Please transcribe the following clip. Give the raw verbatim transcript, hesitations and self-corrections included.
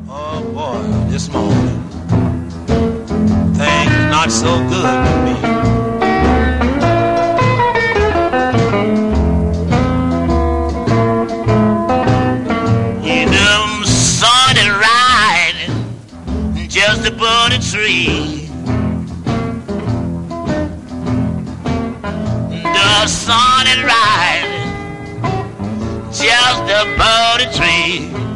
Oh boy, this morning, things not so good to me. You done started riding just above the tree. Done started riding just above the tree.